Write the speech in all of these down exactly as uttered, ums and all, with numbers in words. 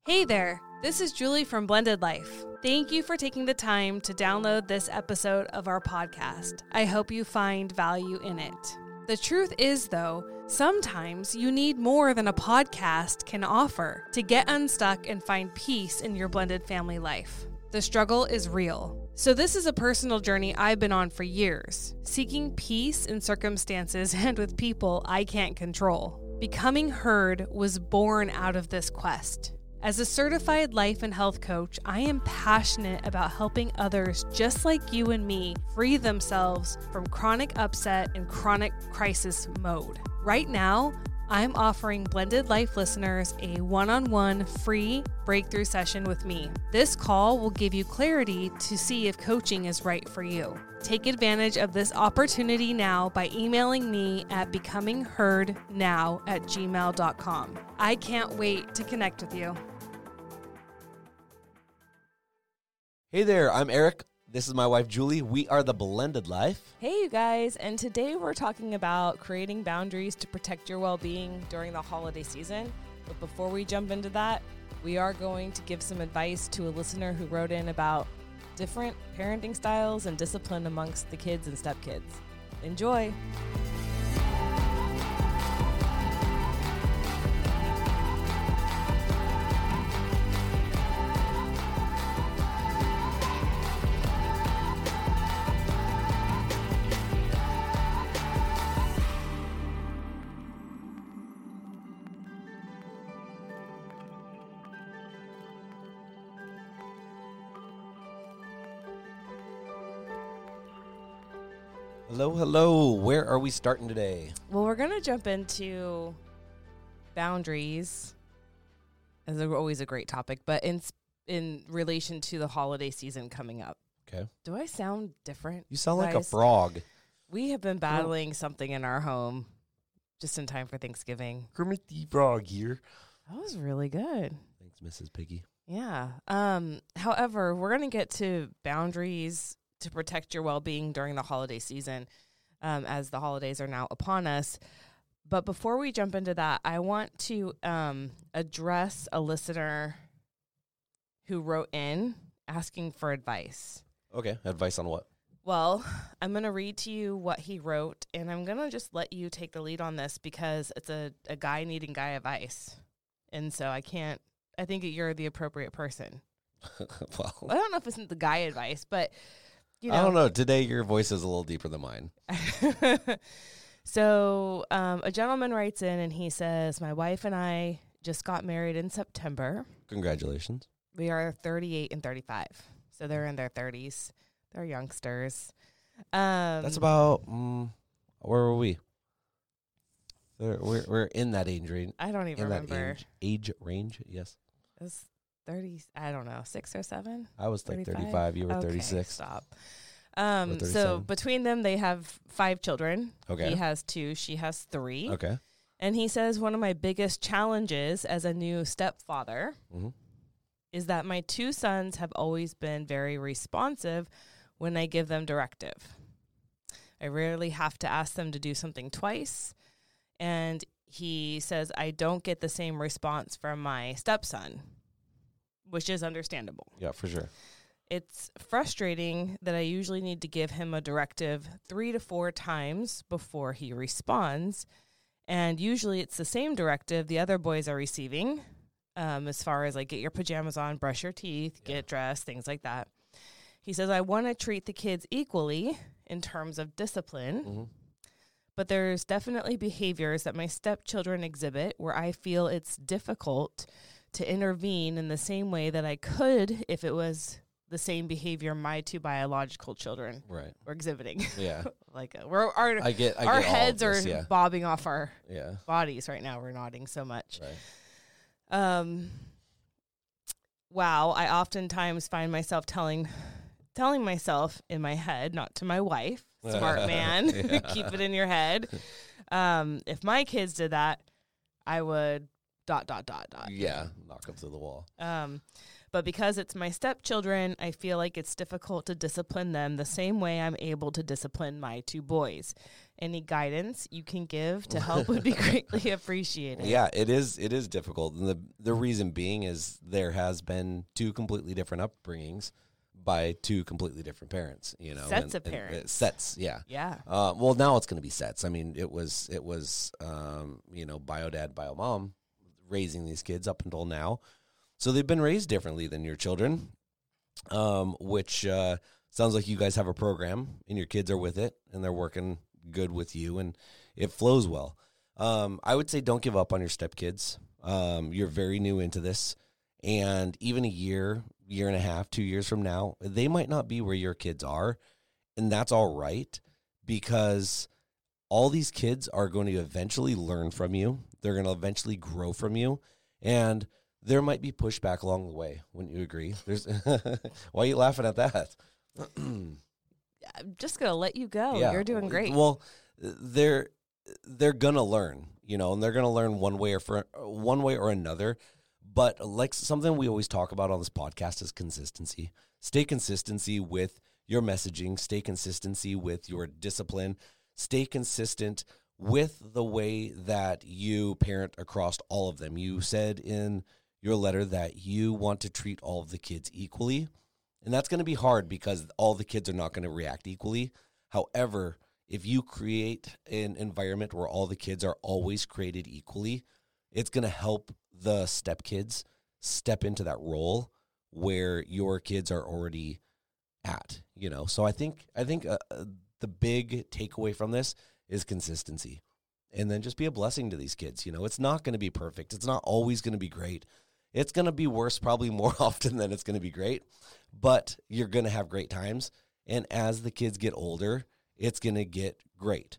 Hey there, this is Julie from Blended Life. Thank you for taking the time to download this episode of our podcast. I hope you find value in it. The truth is, though, sometimes you need more than a podcast can offer to get unstuck and find peace in your blended family life. The struggle is real. So this is a personal journey I've been on for years, seeking peace in circumstances and with people I can't control. Becoming Heard was born out of this quest. As a certified life and health coach, I am passionate about helping others just like you and me free themselves from chronic upset and chronic crisis mode. Right now, I'm offering Blended Life listeners a one-on-one free breakthrough session with me. This call will give you clarity to see if coaching is right for you. Take advantage of this opportunity now by emailing me at becomingheardnow at gmail dot com. I can't wait to connect with you. Hey there, I'm Eric. This is my wife, Julie. We are the Blended Life. Hey, you guys, and today we're talking about creating boundaries to protect your well-being during the holiday season. But before we jump into that, we are going to give some advice to a listener who wrote in about different parenting styles and discipline amongst the kids and stepkids. Enjoy. Hello, hello. Where are we starting today? Well, we're going to jump into boundaries, as always a great topic, but in in relation to the holiday season coming up. Okay. Do I sound different? You sound like guys? a frog. We have been battling something in our home just in time for Thanksgiving. Kermit the Frog here. That was really good. Thanks, Missus Piggy. Yeah. Um. However, we're going to get to boundaries to protect your well-being during the holiday season, um, as the holidays are now upon us. But before we jump into that, I want to um, address a listener who wrote in asking for advice. Okay. Advice on what? Well, I'm going to read to you what he wrote, and I'm going to just let you take the lead on this because it's a, a guy needing guy advice. And so I can't, I think you're the appropriate person. Well, I don't know if it's the guy advice, but you know. I don't know. Today, your voice is a little deeper than mine. So um, a gentleman writes in and he says, my wife and I just got married in September. Congratulations. We are thirty-eight and thirty-five. So they're in their thirties. They're youngsters. Um, That's about, um, where were we? We're, we're, we're in that age range. I don't even in remember. that age, age range, yes. It was thirty, I don't know, six or seven? I was like thirty-five? thirty-five. You were Okay, thirty-six. Stop. Um, so thirty-seven. between them, they have five children. Okay. He has two. She has three. Okay. And he says, one of my biggest challenges as a new stepfather Mm-hmm. is that my two sons have always been very responsive when I give them directive. I rarely have to ask them to do something twice. And he says, I don't get the same response from my stepson, which is understandable. Yeah, for sure. It's frustrating that I usually need to give him a directive three to four times before he responds. And usually it's the same directive the other boys are receiving, um, as far as like get your pajamas on, brush your teeth, Yeah. get dressed, things like that. He says, I want to treat the kids equally in terms of discipline, Mm-hmm. but there's definitely behaviors that my stepchildren exhibit where I feel it's difficult to intervene in the same way that I could if it was the same behavior my two biological children Right. were exhibiting. Yeah. Like uh, we're our I get I our get all of heads this, are yeah. bobbing off our Yeah. bodies right now. We're nodding so much. Right. Um. Wow, I oftentimes find myself telling telling myself in my head, not to my wife, smart man, Yeah. keep it in your head. Um, if my kids did that, I would dot dot dot dot. Yeah. Knock them to the wall. Um, but because it's my stepchildren, I feel like it's difficult to discipline them the same way I'm able to discipline my two boys. any guidance you can give to help would be greatly appreciated. Yeah, it is. It is difficult, and the the reason being is there has been two completely different upbringings by two completely different parents. You know, Sets and, of and, parents. uh, sets. Yeah. Yeah. Uh, well, now it's going to be sets. I mean, it was it was um, you know, bio dad, bio mom raising these kids up until now, so they've been raised differently than your children. Um, which uh, sounds like you guys have a program and your kids are with it and they're working good with you and it flows well. Um, I would say don't give up on your stepkids. Um, you're very new into this, and even a year, year and a half, two years from now, they might not be where your kids are, and that's all right, because all these kids are going to eventually learn from you. They're going to eventually grow from you, and there might be pushback along the way. Wouldn't you agree? There's why are you laughing at that? I'm just going to let you go. Yeah. You're doing great. Well, they're they're going to learn, you know, and they're going to learn one way or for one way or another. But like something we always talk about on this podcast is consistency. Stay consistency with your messaging, stay consistency with your discipline, stay consistent with the way that you parent across all of them. You said in your letter that you want to treat all of the kids equally, and that's going to be hard because all the kids are not going to react equally. However, if you create an environment where all the kids are always created equally, it's going to help the stepkids step into that role where your kids are already at, you know? So I think, I think uh, the big takeaway from this is consistency, and then just be a blessing to these kids. You know, it's not going to be perfect. It's not always going to be great. It's going to be worse probably more often than it's going to be great, but you're going to have great times. And as the kids get older, it's going to get great.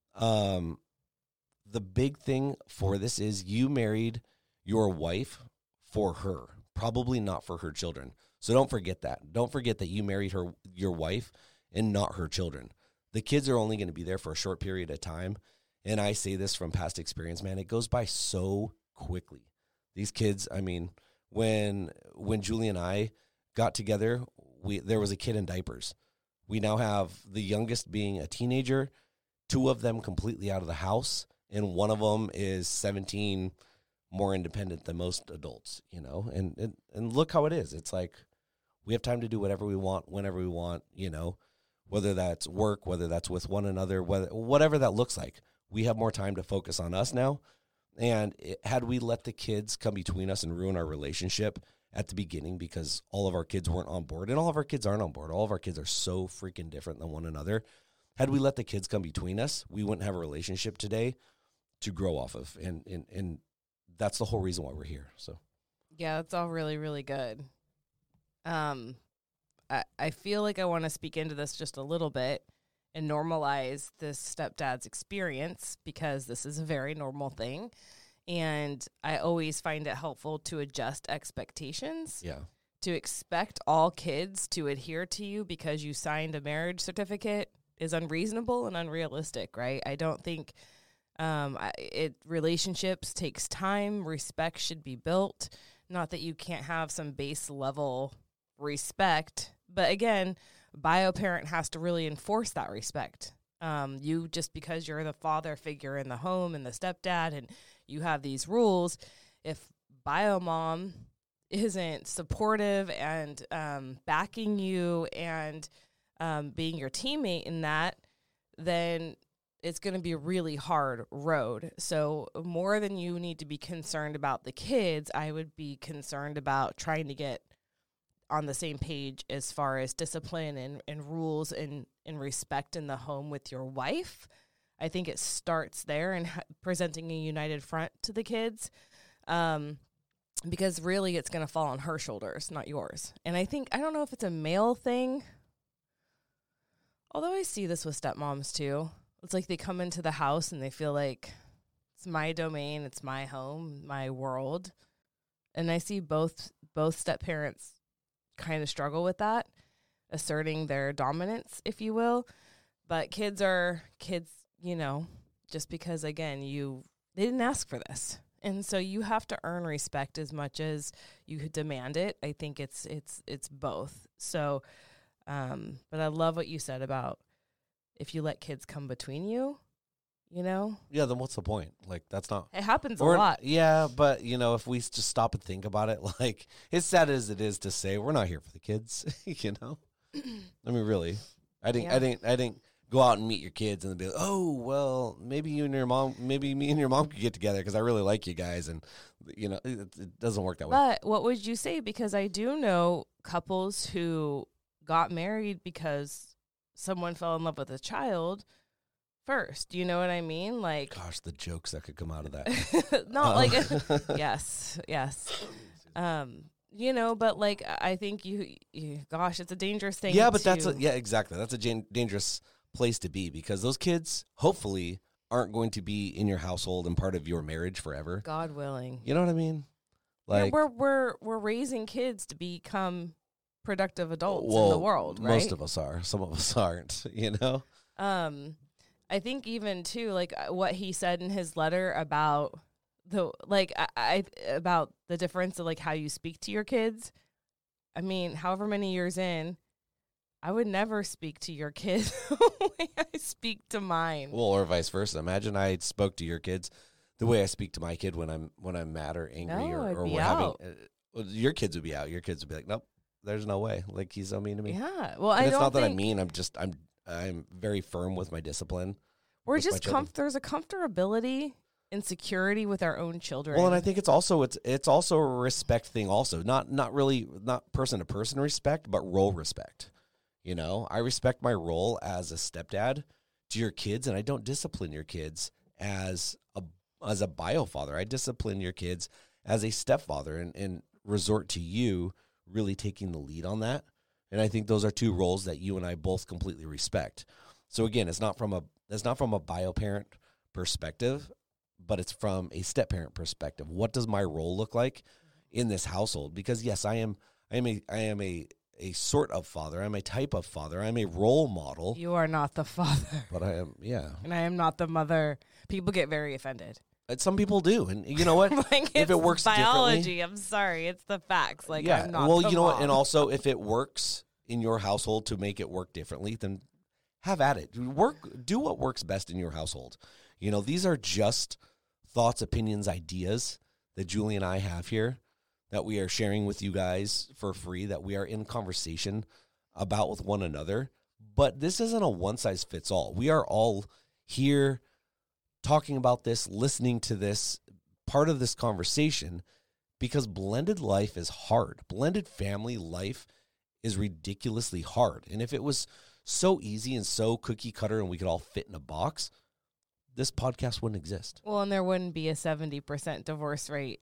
Um, the big thing for this is you married your wife for her, probably not for her children. So don't forget that. Don't forget that you married her, your wife, and not her children. The kids are only going to be there for a short period of time. And I say this from past experience, man, it goes by so quickly. These kids, I mean, when when Julie and I got together, we there was a kid in diapers. We now have the youngest being a teenager, two of them completely out of the house, and one of them is seventeen, more independent than most adults, you know. And and, and look how it is. It's like we have time to do whatever we want, whenever we want, you know, whether that's work, whether that's with one another, whether whatever that looks like. We have more time to focus on us now. And it, had we let the kids come between us and ruin our relationship at the beginning because all of our kids weren't on board, and all of our kids aren't on board, all of our kids are so freaking different than one another. Had we let the kids come between us, we wouldn't have a relationship today to grow off of. And, and, and that's the whole reason why we're here. So, yeah, that's all really, really good. Um, I, I feel like I want to speak into this just a little bit and normalize this stepdad's experience, because this is a very normal thing. And I always find it helpful to adjust expectations. yeah. To expect all kids to adhere to you because you signed a marriage certificate is unreasonable and unrealistic, right? I don't think um, I, it relationships takes time. Respect should be built. Not that you can't have some base level respect, but again, bio parent has to really enforce that respect. Um, you just because you're the father figure in the home and the stepdad and you have these rules, if bio mom isn't supportive and um, backing you and um, being your teammate in that, then it's going to be a really hard road. So more than you need to be concerned about the kids, I would be concerned about trying to get on the same page as far as discipline and, and rules and, and respect in the home with your wife. I think it starts there and ha- presenting a united front to the kids, um, because really it's going to fall on her shoulders, not yours. And I think, I don't know if it's a male thing, although I see this with stepmoms too. It's like they come into the house and they feel like it's my domain, it's my home, my world. And I see both both step parents kind of struggle with that, asserting their dominance, if you will. But kids are kids, you know, just because, again, you they didn't ask for this. And so you have to earn respect as much as you demand it. I think it's it's it's both. So, um, but I love what you said about if you let kids come between you, you know? Yeah, then what's the point? Like, that's not... It happens Or, a lot. yeah, but, you know, if we s- just stop and think about it, like, as sad as it is to say, we're not here for the kids, you know? I mean, really. I didn't, Yeah. I didn't, I didn't go out and meet your kids and be like, oh, well, maybe you and your mom, maybe me and your mom could get together because I really like you guys. And, you know, it, it doesn't work that way. But what would you say? Because I do know couples who got married because someone fell in love with a child first. You know what I mean? Like, Gosh, the jokes that could come out of that. not Uh, like, yes, yes. Um, you know, but like, I think you, you, gosh, it's a dangerous thing. Yeah, but that's, a, to- yeah, exactly. That's a jan- dangerous place to be because those kids, hopefully, aren't going to be in your household and part of your marriage forever. God willing. You know what I mean? Yeah, Like, we're we're we're raising kids to become productive adults in the well, world, right? most of us are. Some of us aren't, you know? Um, I think even too, like uh, what he said in his letter about the like I, I about the difference of like how you speak to your kids. I mean, however many years in, I would never speak to your kid the way I speak to mine. Well, or vice versa. Imagine I spoke to your kids the way I speak to my kid when I'm when I'm mad or angry No, or, I'd or be we're out. having. Uh, well, your kids would be out. Your kids would be like, nope, there's no way. Like he's so mean to me. Yeah. Well, And I it's don't not that think I'm mean. I'm just I'm I'm very firm with my discipline. we're with my just children. comf- there's a comfortability and security with our own children. Well, and I think it's also it's it's also a respect thing. Also, not not really not person to person respect, but role respect. You know, I respect my role as a stepdad to your kids, and I don't discipline your kids as a as a bio father. I discipline your kids as a stepfather, and and resort to you really taking the lead on that. And I think those are two roles that you and I both completely respect. So again, it's not from a it's not from a bio parent perspective, but it's from a step parent perspective. What does my role look like in this household? Because yes, I am I am a I am a a sort of father. I'm a type of father. I'm a role model. You are not the father, But I am, yeah. and I am not the mother. People get very offended. And some people do, and you know what? Like, If it it's works biology, I'm sorry, it's the facts. Like, yeah. I'm not Well, the you know what? mom. And also, if it works in your household to make it work differently, then have at it. Work, do what works best in your household. You know, these are just thoughts, opinions, ideas that Julie and I have here that we are sharing with you guys for free, that we are in conversation about with one another. But this isn't a one size fits all. We are all here talking about this, listening to this, part of this conversation, because blended life is hard. Blended family life is ridiculously hard. And if it was so easy and so cookie cutter and we could all fit in a box, this podcast wouldn't exist. Well, and there wouldn't be a seventy percent divorce rate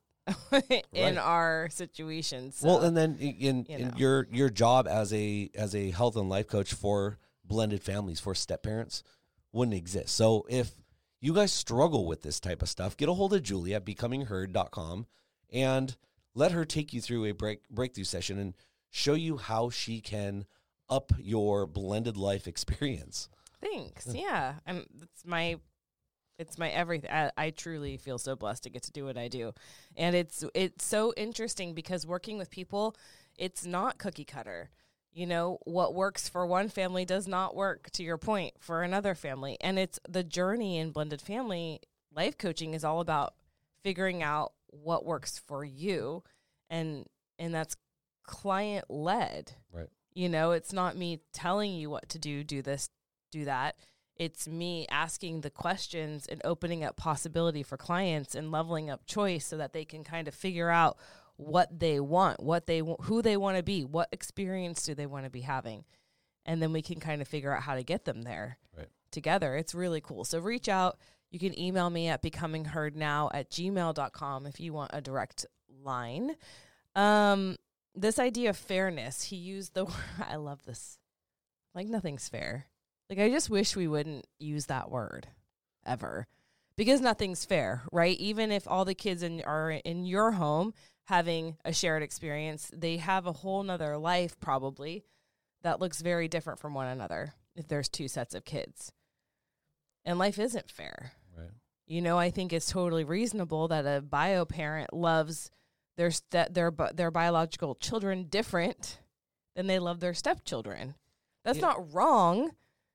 in Right. our situation. So, Well, and then in, you in know. your your job as a as a health and life coach for blended families, for step parents, wouldn't exist. So if you guys struggle with this type of stuff, get a hold of Julie at becoming heard dot com and let her take you through a break breakthrough session and show you how she can up your blended life experience. thanks. Yeah, I'm. It's my. It's my everything. I, I truly feel so blessed to get to do what I do, and it's it's so interesting because working with people, it's not cookie cutter. You know, what works for one family does not work, to your point, for another family. And it's the journey in blended family life coaching is all about figuring out what works for you, and and that's client led. Right. You know, it's not me telling you what to do, do this, do that. It's me asking the questions and opening up possibility for clients and leveling up choice so that they can kind of figure out what they want, what they w- who they want to be, what experience do they want to be having. And then we can kind of figure out how to get them there Right. together. It's really cool. So reach out. You can email me at becomingheardnow at gmail dot com if you want a direct line. Um, this idea of fairness, he used the word, I love this. Like, nothing's fair. Like, I just wish we wouldn't use that word ever, because nothing's fair, right? Even if all the kids in, are in your home having a shared experience, they have a whole nother life probably that looks very different from one another if there's two sets of kids. And life isn't fair. Right. You know, I think it's totally reasonable that a bio parent loves their st- their bi- their biological children different than they love their stepchildren. That's Yeah. not wrong.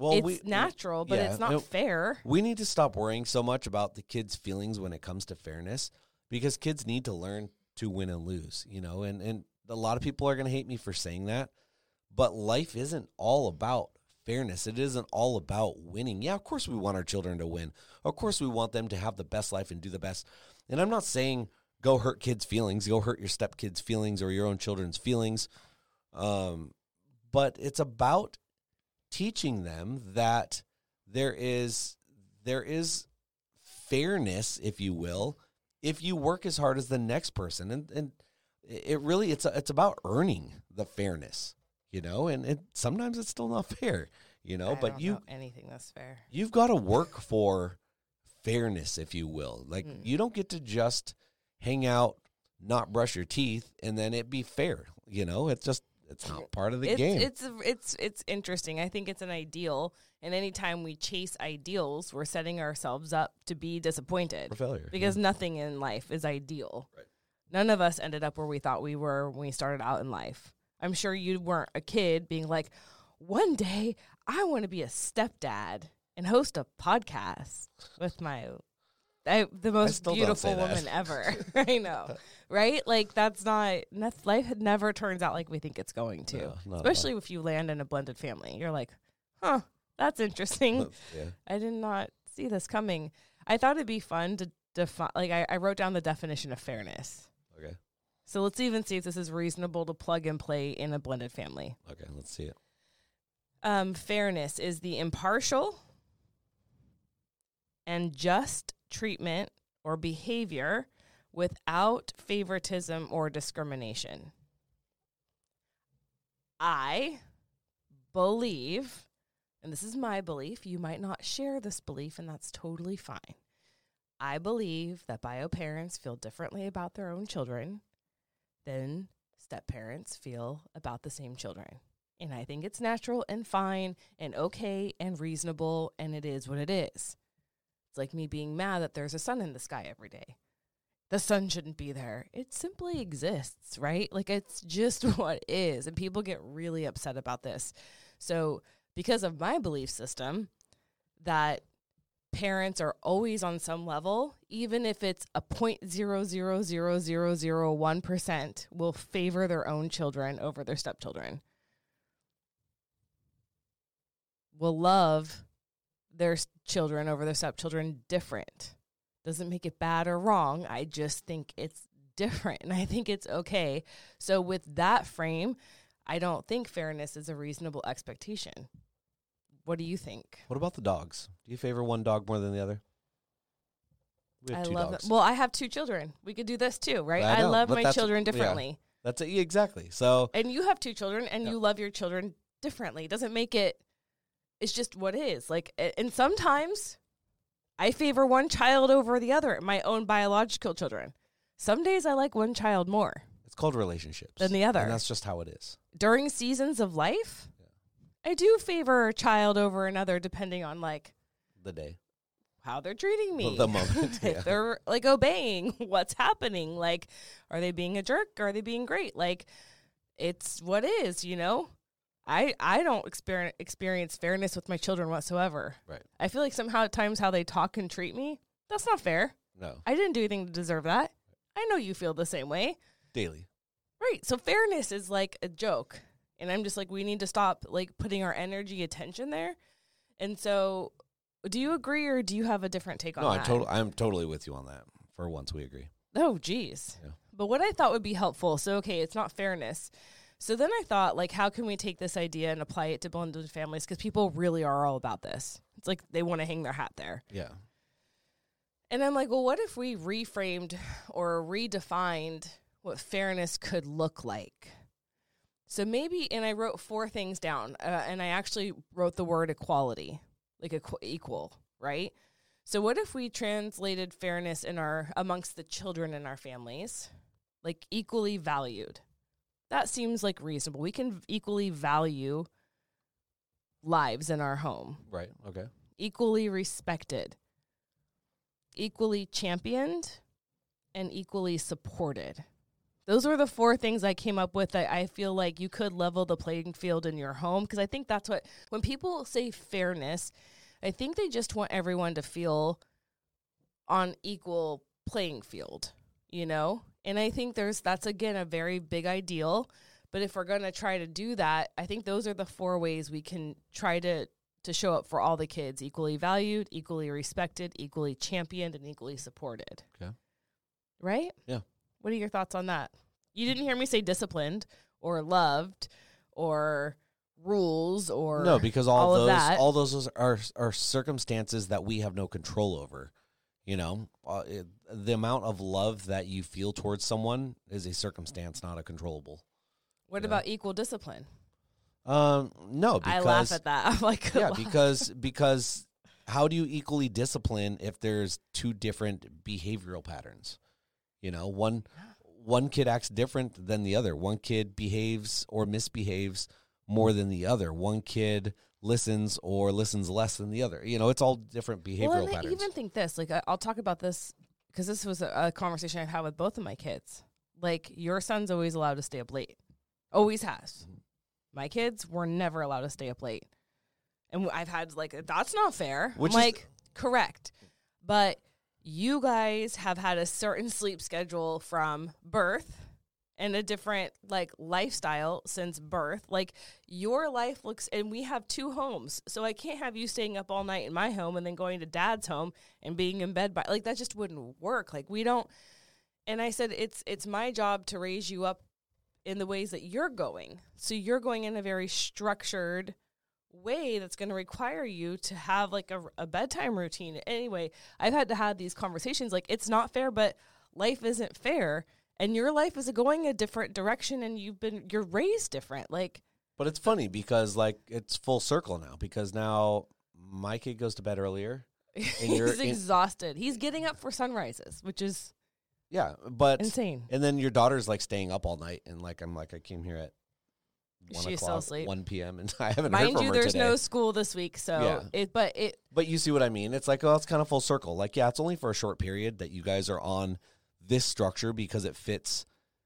Well, it's we, natural, but yeah, it's not no, fair. We need to stop worrying so much about the kids' feelings when it comes to fairness, because kids need to learn to win and lose, you know, and, and a lot of people are going to hate me for saying that, but life isn't all about fairness. It isn't all about winning. Yeah, of course we want our children to win. Of course we want them to have the best life and do the best. And I'm not saying go hurt kids' feelings, go hurt your stepkids' feelings or your own children's feelings. Um, but it's about teaching them that there is there is fairness, if you will, if you work as hard as the next person. And and it really it's a, it's about earning the fairness, you know, and it, sometimes it's still not fair, you know, I but don't you know anything that's fair. You've got to work for fairness, if you will. Like mm. you don't get to just hang out, not brush your teeth, and then it be fair. You know, it's just it's not part of the it's, game. It's it's it's interesting. I think it's an ideal, and anytime we chase ideals, we're setting ourselves up to be disappointed for failure. Because yeah. nothing in life is ideal. Right. None of us ended up where we thought we were when we started out in life. I'm sure you weren't a kid being like, one day I want to be a stepdad and host a podcast with my I, the most beautiful woman ever. I know, right? Like that's not, not life. Never turns out like we think it's going to. No, especially if you land in a blended family. You're like, huh, that's interesting. yeah. I did not see this coming. I thought it'd be fun to define. Like I, I wrote down the definition of fairness. Okay. So let's even see if this is reasonable to plug and play in a blended family. Okay, let's see it. Um, fairness is the impartial and just treatment or behavior without favoritism or discrimination. I believe, and this is my belief, you might not share this belief, and that's totally fine. I believe that bio parents feel differently about their own children than step parents feel about the same children. And I think it's natural and fine and okay and reasonable, and it is what it is. It's like me being mad that there's a sun in the sky every day. The sun shouldn't be there. It simply exists, right? Like it's just what it is. And people get really upset about this. So because of my belief system that parents are always on some level, even if it's a zero point zero zero zero zero zero one percent will favor their own children over their stepchildren. Will love their children over their stepchildren different. Doesn't make it bad or wrong. I just think it's different, and I think it's okay. So with that frame, I don't think fairness is a reasonable expectation. What do you think? What about the dogs? Do you favor one dog more than the other? We have I two love dogs. it. Well, I have two children. We could do this too, right? I, know, I love but my that's- children yeah. differently. That's it. Yeah, exactly. So, And you have two children, and Yeah. you love your children differently. Doesn't make it, it's just what it is. Like, a- and sometimes I favor one child over the other, my own biological children. Some days I like one child more it's called relationships than the other. and that's just how it is. During seasons of life, Yeah. I do favor a child over another depending on, like, The day, how they're treating me. the moment. If yeah. they're like obeying what's happening, like, are they being a jerk? Are they being great? Like, it's what is, you know, I, I don't experience, experience fairness with my children whatsoever. Right. I feel like somehow at times how they talk and treat me, that's not fair. No, I didn't do anything to deserve that. I know you feel the same way. daily. Right. So fairness is like a joke. And I'm just like, we need to stop like putting our energy attention there. And so do you agree or do you have a different take on No, that? I totally, I'm totally with you on that. For once, we agree. Oh, geez. Yeah. But what I thought would be helpful, so, okay, it's not fairness. So then I thought, like, how can we take this idea and apply it to blended families? Because people really are all about this. It's like they want to hang their hat there. Yeah. And I'm like, well, what if we reframed or redefined what fairness could look like? So maybe, and I wrote four things down, uh, and I actually wrote the word equality, like equ- equal, right? So what if we translated fairness in our amongst the children in our families, like equally valued? That seems like reasonable. We can equally value lives in our home, Right. Okay. equally respected, equally championed, and equally supported. Those were the four things I came up with that I feel like you could level the playing field in your home. Because I think that's what, when people say fairness, I think they just want everyone to feel on equal playing field, you know? And I think there's, that's again, a very big ideal. But if we're going to try to do that, I think those are the four ways we can try to, to show up for all the kids, equally valued, equally respected, equally championed, and equally supported. Okay. Right? Yeah. What are your thoughts on that? You didn't hear me say disciplined or loved or rules or no, because all, all those of that. all those are are circumstances that we have no control over. You know, uh, it, the amount of love that you feel towards someone is a circumstance, not a controllable. What yeah. about equal discipline? Um, no, because I laugh at that. I'm like, yeah, because because how do you equally discipline if there's two different behavioral patterns? You know, one one kid acts different than the other. One kid behaves or misbehaves more than the other. One kid listens or listens less than the other. You know, it's all different behavioral well, and patterns. I even think this, like, I, I'll talk about this because this was a, a conversation I've had with both of my kids. Like, your son's always allowed to stay up late. Always has. Mm-hmm. My kids were never allowed to stay up late. And I've had, like, that's not fair. Which I'm is like, correct. But you guys have had a certain sleep schedule from birth and a different, like, lifestyle since birth. Like, your life looks, and we have two homes. So I can't have you staying up all night in my home and then going to dad's home and being in bed by, like, that just wouldn't work. Like, we don't, and I said, it's, it's my job to raise you up in the ways that you're going. So you're going in a very structured way that's going to require you to have, like, a, a bedtime routine. Anyway, I've had to have these conversations. Like, it's not fair, but life isn't fair. And your life is going a different direction, and you've been, you're raised different. Like, but it's funny because, like, it's full circle now, because now my kid goes to bed earlier. And you're he's exhausted. In, he's getting up for sunrises, which is yeah, but insane. And then your daughter's, like, staying up all night, and, like, I'm like, I came here at one She's o'clock, still asleep. one p.m. and I haven't Mind heard from you, her there's today. no school this week, so Yeah. it. But it. But you see what I mean? It's like, oh, it's kind of full circle. Like, yeah, it's only for a short period that you guys are on this structure because it fits.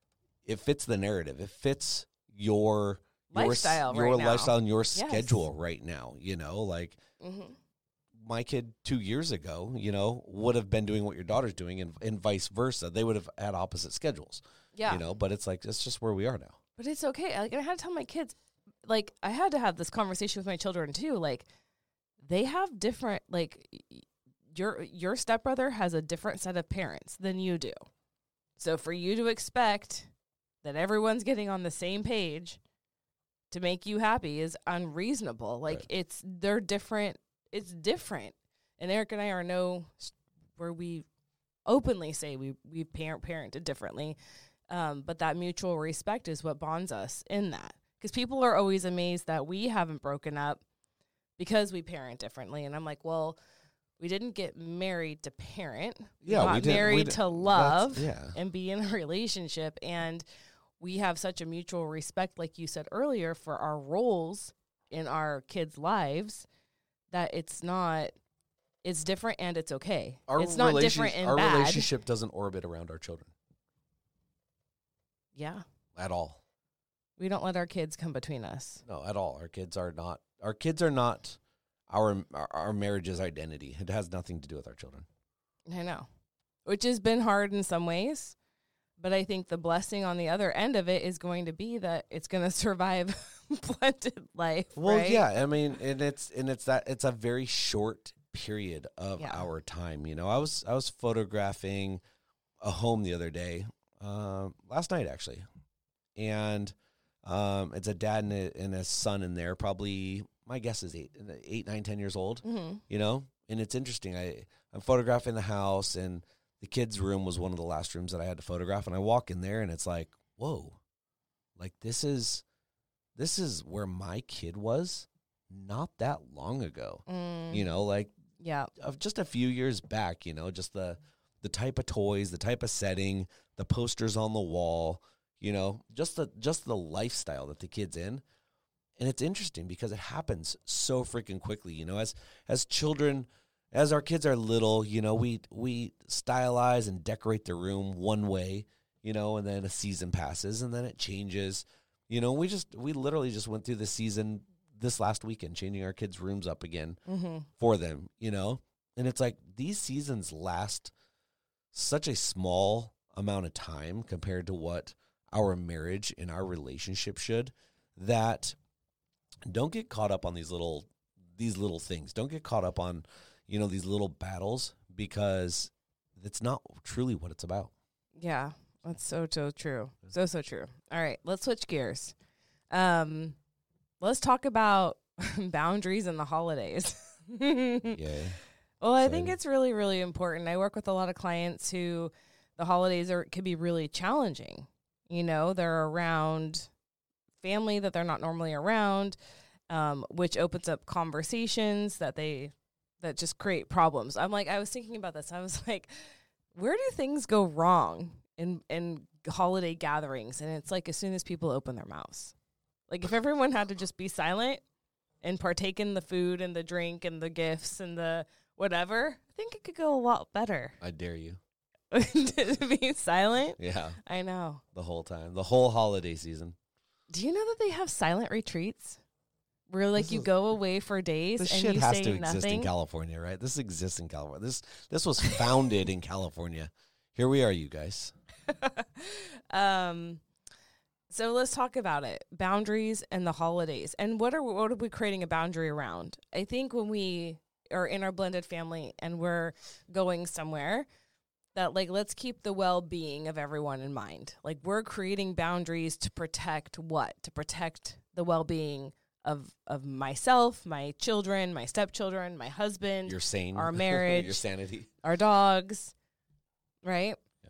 It fits the narrative. It fits your lifestyle, your, right your now. lifestyle and your Yes. schedule right now. You know, like Mm-hmm. my kid two years ago, you know, would have been doing what your daughter's doing, and, and vice versa. They would have had opposite schedules. Yeah, You know, but it's like it's just where we are now. but it's okay. Like, I had to tell my kids, like, I had to have this conversation with my children too. Like, they have different, like, y- your your stepbrother has a different set of parents than you do. So for you to expect that everyone's getting on the same page to make you happy is unreasonable. Like, Right. it's, they're different. It's different. And Eric and I are no, where we openly say we, we parent parented differently. Um, but that mutual respect is what bonds us in that. Because people are always amazed that we haven't broken up because we parent differently. And I'm like, well, we didn't get married to parent. Yeah, we got we didn't- we married didn't- to love That's- yeah. and be in a relationship. And we have such a mutual respect, like you said earlier, for our roles in our kids' lives that it's not, it's different and it's okay. Our it's not relation- different and our bad. relationship doesn't orbit around our children Yeah. at all. We don't let our kids come between us. No, at all. Our kids are not. Our kids are not our our, our marriage's identity. It has nothing to do with our children. I know, which has been hard in some ways, but I think the blessing on the other end of it is going to be that it's going to survive blended life. Well, right? yeah. I mean, and it's and it's that it's a very short period of Yeah. our time. You know, I was I was photographing a home the other day, um, last night actually, and um, it's a dad and a, and a son in there. Probably my guess is eight, eight, nine, ten years old. Mm-hmm. You know, and it's interesting. I I'm photographing the house, and the kids' room was one of the last rooms that I had to photograph. And I walk in there, and it's like, whoa, like this is this is where my kid was not that long ago. Mm, You know, like yeah. of just a few years back. You know, just the the type of toys, the type of setting, the posters on the wall. You know, just the just the lifestyle that the kid's in. And it's interesting because it happens so freaking quickly. You know, as as children, as our kids are little, you know, we we stylize and decorate the room one way. you know, and then a season passes and then it changes. You know, we just, we literally just went through the season this last weekend, changing our kids' rooms up again Mm-hmm. for them, you know? And it's like these seasons last such a small amount of time compared to what our marriage and our relationship should, that don't get caught up on these little these little things. Don't get caught up on, you know, these little battles, because it's not truly what it's about. Yeah, that's so, so true. So, so true. All right, let's switch gears. Um, let's talk about boundaries in the holidays. Yeah. Well, I Exciting. think it's really, really important. I work with a lot of clients who the holidays are can be really challenging. You know, they're around family that they're not normally around, um, which opens up conversations that they that just create problems. I'm like, I was thinking about this. I was like, where do things go wrong in in holiday gatherings? And it's like as soon as people open their mouths. Like if everyone had to just be silent and partake in the food and the drink and the gifts and the whatever, I think it could go a lot better. I dare you. To be silent? Yeah. I know. The whole time. The whole holiday season. Do you know that they have silent retreats? Where like This you is- go away for days This and shit you has say to exist nothing? in California, right? This exists in California. This this was founded in California. Here we are, you guys. um so let's talk about it. Boundaries and the holidays. And what are what are we creating a boundary around? I think when we are in our blended family and we're going somewhere, that like let's keep the well-being of everyone in mind. Like we're creating boundaries to protect what? To protect the well-being of of myself, my children, my stepchildren, my husband, You're sane. our marriage, your sanity. our dogs, right? Yeah.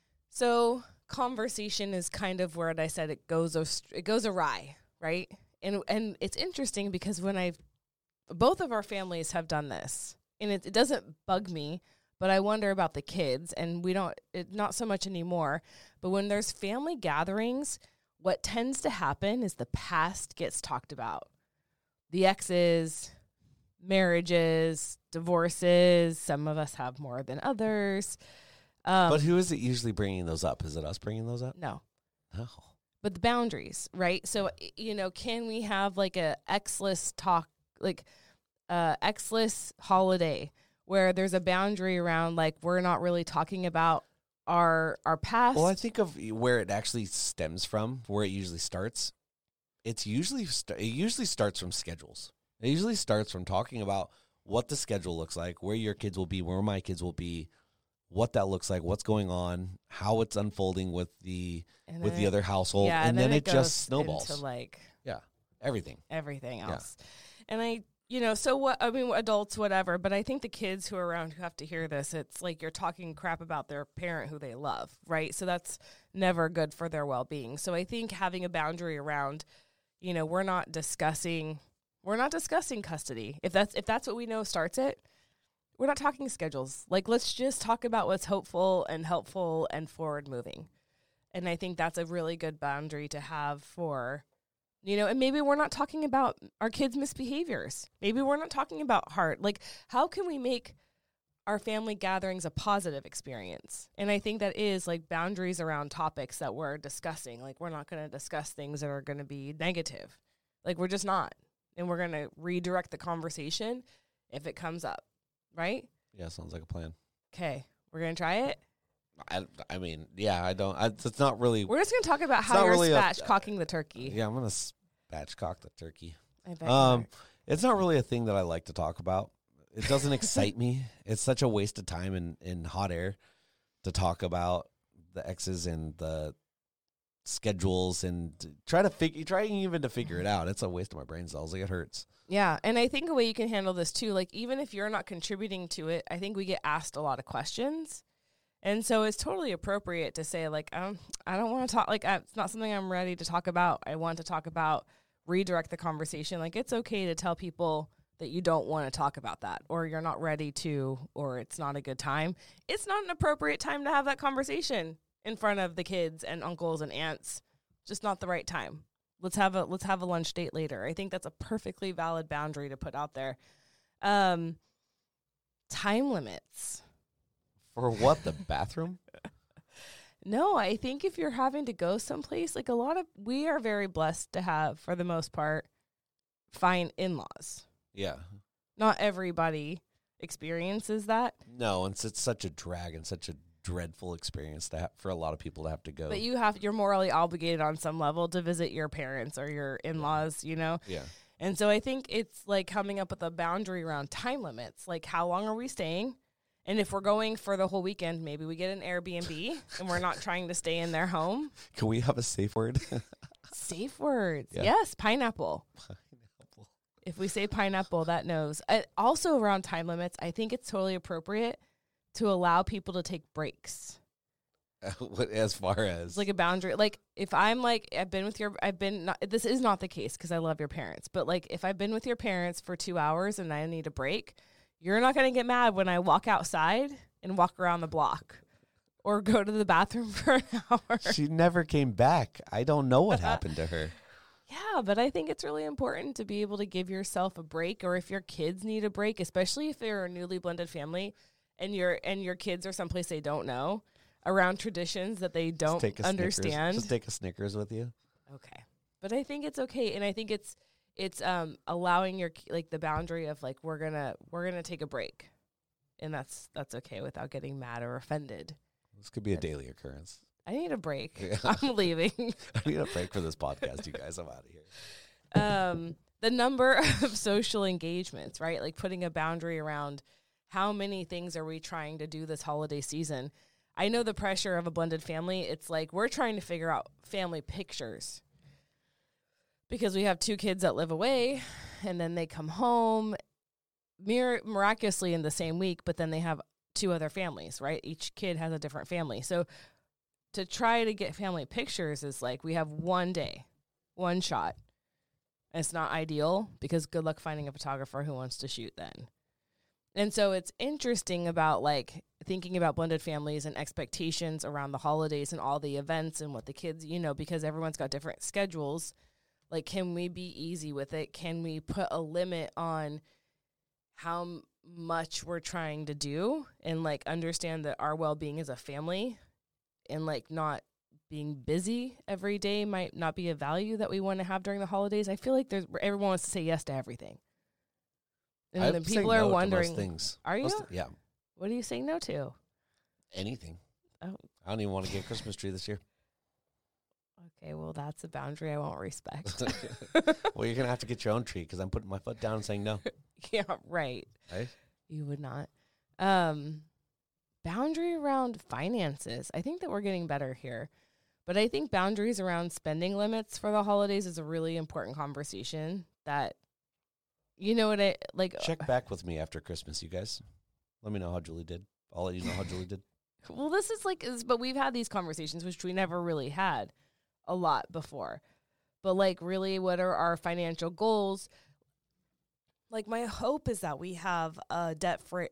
So conversation is kind of where I said it goes os- it goes awry, right? And and it's interesting because when I've both of our families have done this, and it, it doesn't bug me, but I wonder about the kids, and we don't it, not so much anymore. But when there's family gatherings, what tends to happen is the past gets talked about, the exes, marriages, divorces. Some of us have more than others. Um, But who is it usually bringing those up? Is it us bringing those up? no. No. But the boundaries, right? So, y- you know, can we have like a X-less talk, like uh X-less holiday where there's a boundary around like we're not really talking about our our past? Well, I think of where it actually stems from, where it usually starts. It's usually st- it usually starts from schedules. It usually starts from talking about what the schedule looks like, where your kids will be, where my kids will be, what that looks like, what's going on, how it's unfolding with the And with then the it- other household, yeah, and then, it, goes just snowballs. into like Yeah, everything. everything Yeah. else. And I, you know, so what, I mean, adults, whatever, but I think the kids who are around who have to hear this, it's like you're talking crap about their parent who they love, right? So that's never good for their well-being. So I think having a boundary around, you know, we're not discussing, we're not discussing custody. If that's, if that's what we know starts it, we're not talking schedules. Like, let's just talk about what's hopeful and helpful and forward moving. And I think that's a really good boundary to have for, you know, and maybe we're not talking about our kids' misbehaviors. Maybe we're not talking about heart. Like, how can we make our family gatherings a positive experience? And I think that is like boundaries around topics that we're discussing. Like, we're not going to discuss things that are going to be negative. Like, we're just not. And we're going to redirect the conversation if it comes up, right? Yeah, sounds like a plan. Okay, we're going to try it. I, I mean, yeah, I don't. I, it's not really. We're just going to talk about It's how not you're really a- spatchcocking the turkey. Yeah, I'm gonna spatchcock the turkey. I bet Um, you it's not really a thing that I like to talk about. It doesn't excite me. It's such a waste of time in, in hot air to talk about the X's and the schedules and to try to figure, trying even to figure it out. It's a waste of my brain cells. Like, it hurts. Yeah, and I think a way you can handle this too, like even if you're not contributing to it, I think we get asked a lot of questions. And so it's totally appropriate to say like, um, I don't want to talk, like I, it's not something I'm ready to talk about. I want to talk about, redirect the conversation. Like, it's okay to tell people that you don't want to talk about that, or you're not ready to, or it's not a good time. It's not an appropriate time to have that conversation in front of the kids and uncles and aunts. Just not the right time. Let's have a let's have a lunch date later. I think that's a perfectly valid boundary to put out there. Um, time limits. For what? The bathroom? No, I think if you're having to go someplace, like a lot of, we are very blessed to have, for the most part, fine in-laws. Yeah. Not everybody experiences that. No, and it's, it's such a drag and such a dreadful experience to have, for a lot of people to have to go. But you have, you're morally obligated on some level to visit your parents or your in-laws, you know? Yeah. And so I think it's like coming up with a boundary around time limits. Like, how long are we staying? And if we're going for the whole weekend, maybe we get an Airbnb and we're not trying to stay in their home. Can we have a safe word? Safe words. Yeah. Yes, pineapple. Pineapple. If we say pineapple, that knows. I, also around time limits, I think it's totally appropriate to allow people to take breaks. As far as It's like a boundary. Like if I'm like, I've been with your, I've been, not, this is not the case because I love your parents, but like if I've been with your parents for two hours and I need a break, you're not going to get mad when I walk outside and walk around the block or go to the bathroom for an hour. she never came back. I don't know what happened to her. Yeah, but I think it's really important to be able to give yourself a break, or if your kids need a break, especially if they're a newly blended family and your and your kids are someplace they don't know, around traditions that they don't Just take a understand. Snickers. Just take a Snickers with you. Okay. But I think it's okay, and I think it's it's um allowing your ki- like the boundary of like we're going to we're going to take a break. And that's that's okay without getting mad or offended. This could be a daily occurrence. I need a break. Yeah. I'm leaving. I need a break for this podcast, you guys. I'm out of here. um the number of social engagements, right? Like putting a boundary around how many things are we trying to do this holiday season. I know the pressure of a blended family. It's like we're trying to figure out family pictures because we have two kids that live away and then they come home mir- miraculously in the same week, but then they have two other families, right? Each kid has a different family. So to try to get family pictures is like we have one day, one shot. And it's not ideal because good luck finding a photographer who wants to shoot then. And so it's interesting about like thinking about blended families and expectations around the holidays and all the events and what the kids, you know, because everyone's got different schedules. Like, can we be easy with it? Can we put a limit on how m- much we're trying to do and like understand that our well-being as a family and like not being busy every day might not be a value that we want to have during the holidays? I feel like there's everyone wants to say yes to everything. And I then say people no are to wondering, most things. are you? Most- yeah. What are you saying no to? Anything. Oh, I don't even want to get a Christmas tree this year. okay. Well, that's a boundary I won't respect. Well, you're going to have to get your own tree because I'm putting my foot down and saying no. Yeah, right. Right? You would not. Um, boundary around finances. I think that we're getting better here. But I think boundaries around spending limits for the holidays is a really important conversation that, you know what I, like. Check back with me after Christmas, you guys. Let me know how Julie did. I'll let you know how Julie did. Well, this is like, is, but we've had these conversations, which we never really had a lot before. But like, really, what are our financial goals? Like, my hope is that we have a debt-free,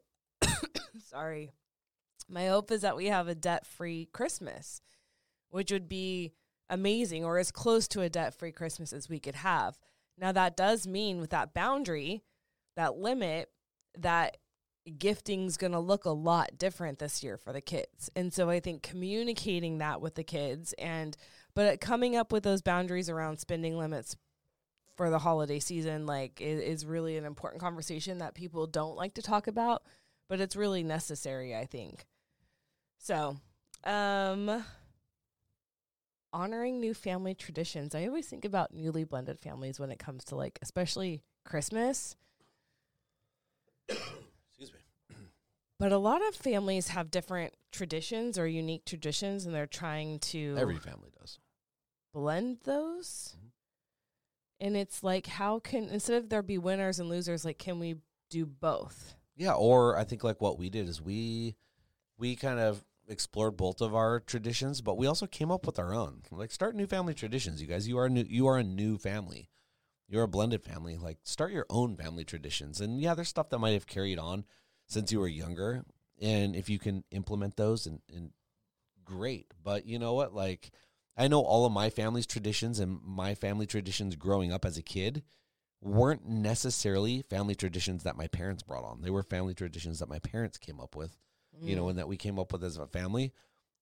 sorry. My hope is that we have a debt-free Christmas, which would be amazing, or as close to a debt-free Christmas as we could have. Now, that does mean with that boundary, that limit, that gifting's going to look a lot different this year for the kids. And so I think communicating that with the kids and, but coming up with those boundaries around spending limits for the holiday season, like, is, is really an important conversation that people don't like to talk about, but it's really necessary, I think. So, um, honoring new family traditions. I always think about newly blended families when it comes to, like, especially Christmas. Excuse me. But a lot of families have different traditions or unique traditions, and they're trying to Every family does. blend those. Mhm. And it's like, how can, instead of there be winners and losers, like, can we do both? Yeah, or I think like what we did is we we kind of explored both of our traditions, but we also came up with our own. Like, start new family traditions, you guys. You are new you are a new family. You're a blended family. Like, start your own family traditions. And yeah, there's stuff that might have carried on since you were younger. And if you can implement those, and, and great. But you know what? Like, I know all of my family's traditions and my family traditions growing up as a kid weren't necessarily family traditions that my parents brought on. They were family traditions that my parents came up with, mm. you know, and that we came up with as a family.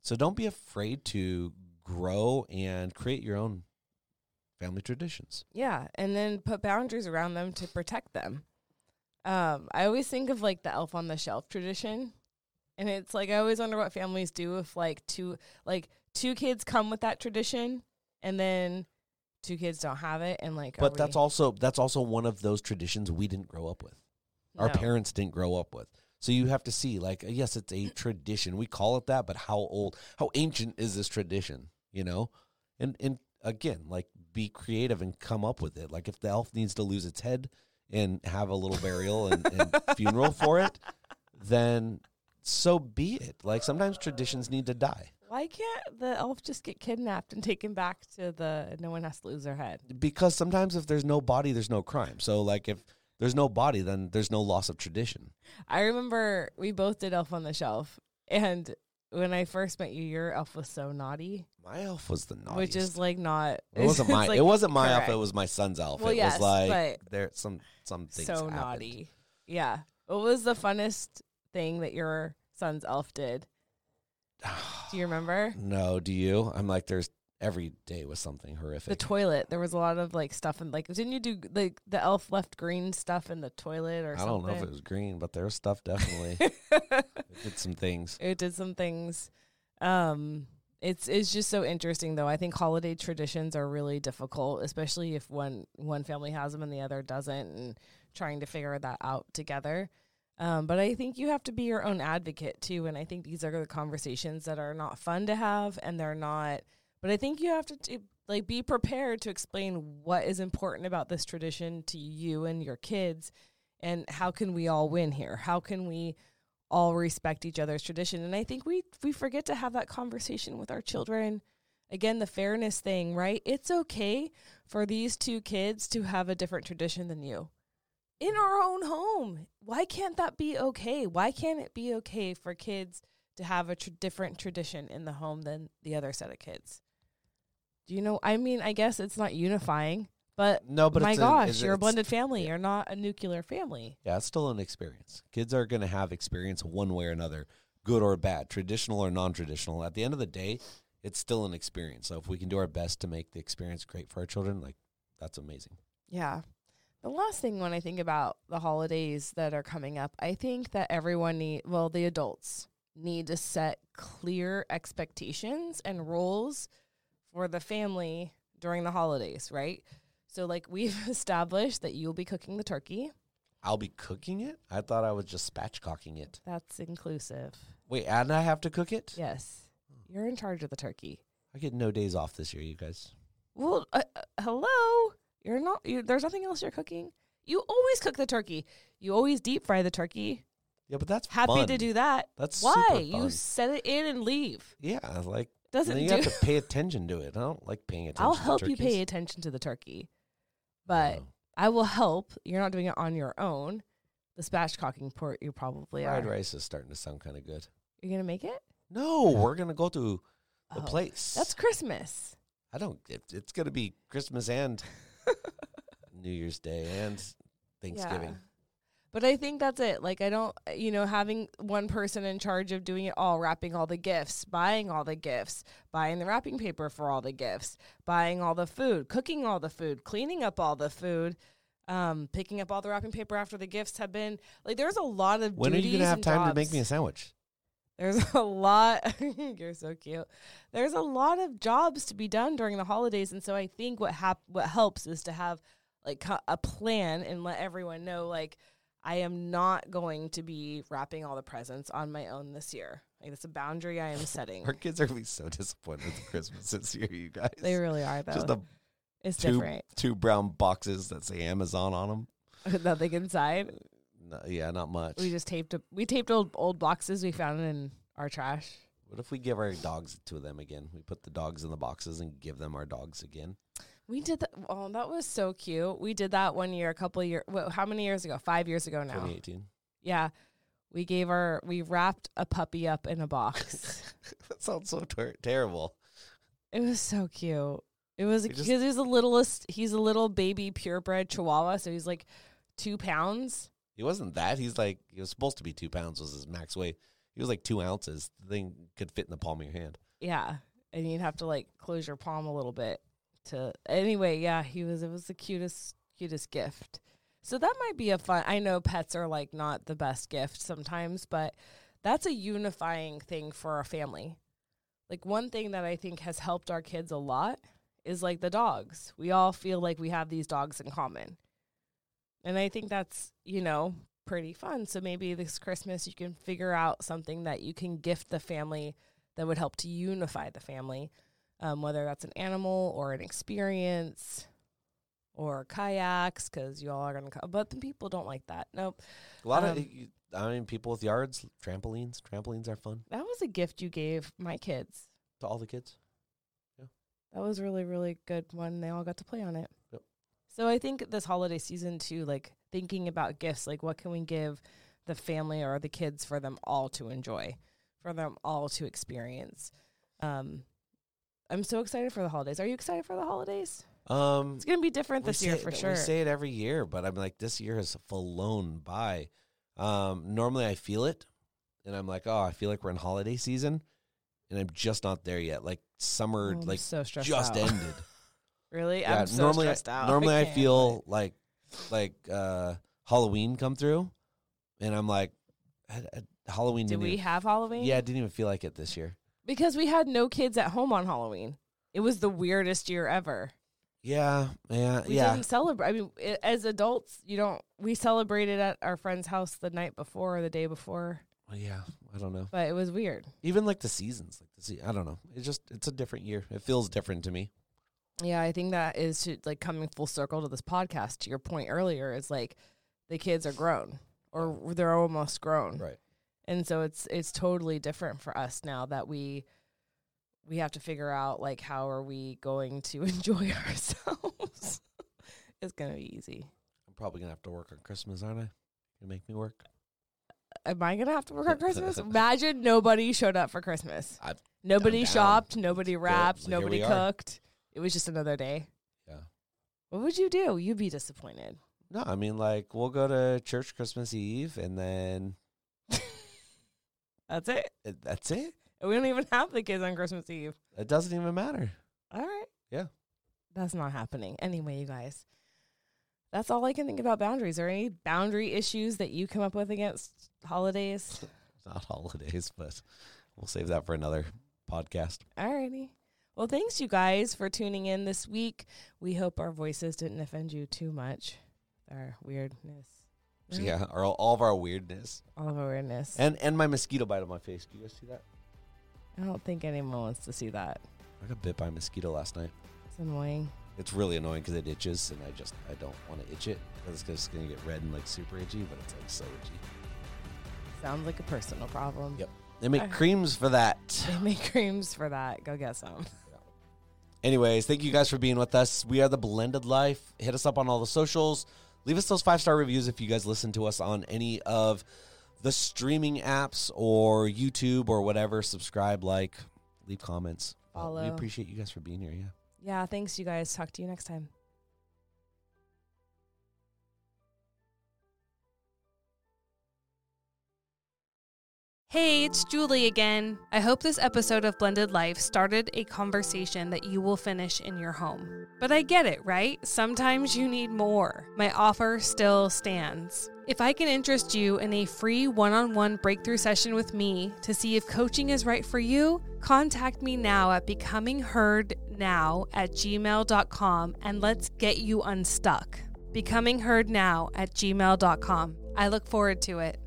So don't be afraid to grow and create your own family traditions. Yeah, and then put boundaries around them to protect them. Um, I always think of like the Elf on the Shelf tradition, and it's like I always wonder what families do if like two like two kids come with that tradition, and then two kids don't have it, and like. But that's also that's also one of those traditions we didn't grow up with. Our No. parents didn't grow up with. So you have to see, like, yes, it's a tradition. We call it that, but how old, how ancient is this tradition, you know? And and again, like, be creative and come up with it. Like, if the elf needs to lose its head and have a little burial and, and funeral for it, then so be it. Like, sometimes traditions need to die. Why can't the elf just get kidnapped and taken back to the, no one has to lose their head? Because sometimes if there's no body, there's no crime. So, like, if there's no body, then there's no loss of tradition. I remember we both did Elf on the Shelf, and when I first met you, your elf was so naughty. My elf was the naughtiest. Which is like not. It wasn't it's my. like it wasn't my correct. elf. It was my son's elf. Well, it yes, was like but there some some things so happened. naughty. Yeah. What was the funnest thing that your son's elf did? Do you remember? No, do you? I'm like, there's every day was something horrific. The toilet. There was a lot of like stuff in like. Didn't you do like the elf left green stuff in the toilet or I something? don't know if it was green, but there was stuff definitely. It did some things. It did some things. Um, it's it's just so interesting though. I think holiday traditions are really difficult, especially if one one family has them and the other doesn't, and trying to figure that out together. Um, but I think you have to be your own advocate too, and I think these are the conversations that are not fun to have, and they're not. But I think you have to t- like be prepared to explain what is important about this tradition to you and your kids, and how can we all win here? How can we all respect each other's tradition? And I think we we forget to have that conversation with our children. Again, the fairness thing, right? It's okay for these two kids to have a different tradition than you in our own home. Why can't that be okay? Why can't it be okay for kids to have a tr- different tradition in the home than the other set of kids? Do you know? I mean, I guess it's not unifying, but No, but my it's a- gosh, it's- you're a it's- blended family. yeah. You're not a nuclear family. Yeah, it's still an experience. Kids are going to have experience one way or another, good or bad, traditional or non-traditional. At the end of the day, it's still an experience. So if we can do our best to make the experience great for our children, like, that's amazing. Yeah. The last thing when I think about the holidays that are coming up, I think that everyone need, well, the adults need to set clear expectations and rules for the family during the holidays, right? So like we've established that you'll be cooking the turkey. I'll be cooking it? I thought I was just spatchcocking it. That's inclusive. Wait, and I have to cook it? Yes. You're in charge of the turkey. I get no days off this year, you guys. Well, uh, uh, hello. You're not, you, there's nothing else you're cooking. You always cook the turkey. You always deep fry the turkey. Yeah, but that's Happy fun. to do that. That's Why? super You fun. set it in and leave. Yeah, like, Doesn't then you do. have to pay attention to it. I don't like paying attention I'll to help you turkeys. pay attention to the turkey, but Oh. I will help. You're not doing it on your own. The spatchcocking part, you probably Fried are. rice is starting to sound kind of good. You're gonna make it? No, we're going to go to the Oh, place. That's Christmas. I don't, it, it's going to be Christmas and New Year's Day and Thanksgiving. Yeah. But I think that's it. Like, I don't, you know, having one person in charge of doing it all, wrapping all the gifts, buying all the gifts, buying the wrapping paper for all the gifts, buying all the food, cooking all the food, cleaning up all the food, um, picking up all the wrapping paper after the gifts have been, like, there's a lot of When are you duties going to have and time to jobs. make me a sandwich? There's a lot. You're so cute. There's a lot of jobs to be done during the holidays, and so I think what hap- what helps is to have like co- a plan and let everyone know, like, I am not going to be wrapping all the presents on my own this year. Like, that's a boundary I am setting. Our kids are going to be so disappointed with Christmas this year, you guys. They really are, though. Just a it's two, different. two brown boxes that say Amazon on them. Nothing inside. No, yeah, not much. We just taped. A, we taped old old boxes we found in our trash. What if we give our dogs to them again? We put the dogs in the boxes and give them our dogs again. We did that. Oh, that was so cute. We did that one year, a couple of years. Well, how many years ago? Five years ago now. twenty eighteen. Yeah. We gave our, we wrapped a puppy up in a box. That sounds so ter- terrible. It was so cute. It was, We because just- he's the littlest, he's a little baby purebred Chihuahua. So he's like two pounds. He wasn't that. He's like, he was supposed to be two pounds was his max weight. He was like two ounces. The thing could fit in the palm of your hand. Yeah. And you'd have to like close your palm a little bit to anyway, yeah, he was it was the cutest cutest gift. So that might be a fun I know pets are like not the best gift sometimes, but that's a unifying thing for our family. Like one thing that I think has helped our kids a lot is like the dogs. We all feel like we have these dogs in common. And I think that's, you know, pretty fun. So maybe this Christmas you can figure out something that you can gift the family that would help to unify the family, um, whether that's an animal or an experience or kayaks, because you all are going to, but the people don't like that. Nope. A lot Um, of, I mean, people with yards, trampolines. Trampolines are fun That was a gift you gave my kids. to all the kids. That was really, really good one. They all got to play on it. Yep. So I think this holiday season too, like thinking about gifts, like what can we give the family or the kids for them all to enjoy, for them all to experience. Um, I'm so excited for the holidays. Are you excited for the holidays? Um, It's going to be different we this year say- for We sure. say it every year, but I'm like, this year has flown by. Um, normally I feel it, and I'm like, oh, I feel like we're in holiday season, and I'm just not there yet. Like summer, Oh, I'm like so stressed just out. ended. Really? Yeah, I'm so normally, stressed out. normally I can't, feel like like uh, Halloween come through, and I'm like, I, I, Halloween. but Did didn't we even, have Halloween? Yeah, I didn't even feel like it this year. Because we had no kids at home on Halloween. It was the weirdest year ever. Yeah, yeah, We yeah. didn't celebrate. I mean, I as adults, you don't. We celebrated at our friend's house the night before or the day before, Well, yeah, I don't know. but it was weird. Even like the seasons, like the se- I don't know. It's just it's a different year. It feels different to me. Yeah, I think that is to, like coming full circle to this podcast. To your point earlier, is like the kids are grown or they're almost grown, Right. and so it's it's totally different for us now that we we have to figure out like how are we going to enjoy ourselves. It's gonna be easy. I'm probably gonna have to work on Christmas, aren't I? You make me work. Am I gonna have to work on Christmas? Imagine nobody showed up for Christmas. I've Nobody done down. shopped, nobody Let's go. wrapped, So here nobody we are. cooked. It was just another day. Yeah. What would you do? You'd be disappointed. No, I mean like we'll go to church Christmas Eve, and then That's it. it, that's it. We don't even have the kids on Christmas Eve. It doesn't even matter. All right. Yeah. That's not happening. Anyway, you guys, that's all I can think about boundaries. Are any boundary issues that you come up with against holidays? It's not holidays, but we'll save that for another podcast. All righty. Well, thanks, you guys, for tuning in this week. We hope our voices didn't offend you too much. Our weirdness. So yeah, our, all of our weirdness All of our weirdness. and and my mosquito bite on my face. Do you guys see that? I don't think anyone wants to see that. I got bit by a mosquito last night. It's annoying. It's really annoying because it itches, and I just I don't want to itch it because it's just gonna get red and like super itchy, but it's like so itchy. Sounds like a personal problem. Yep. They make Uh, creams for that. They make creams for that. Go get some. Anyways, thank you guys for being with us. We are The Blended Life. Hit us up on all the socials. Leave us those five-star reviews if you guys listen to us on any of the streaming apps or YouTube or whatever. Subscribe, like, leave comments. Uh, we Follow. appreciate you guys for being here. Yeah. Yeah, thanks, you guys. Talk to you next time. Hey, it's Julie again. I hope this episode of Blended Life started a conversation that you will finish in your home. But I get it, right? Sometimes you need more. My offer still stands. If I can interest you in a free one-on-one breakthrough session with me to see if coaching is right for you, contact me now at becomingheardnow at gmail dot com and let's get you unstuck. becomingheardnow at gmail dot com. I look forward to it.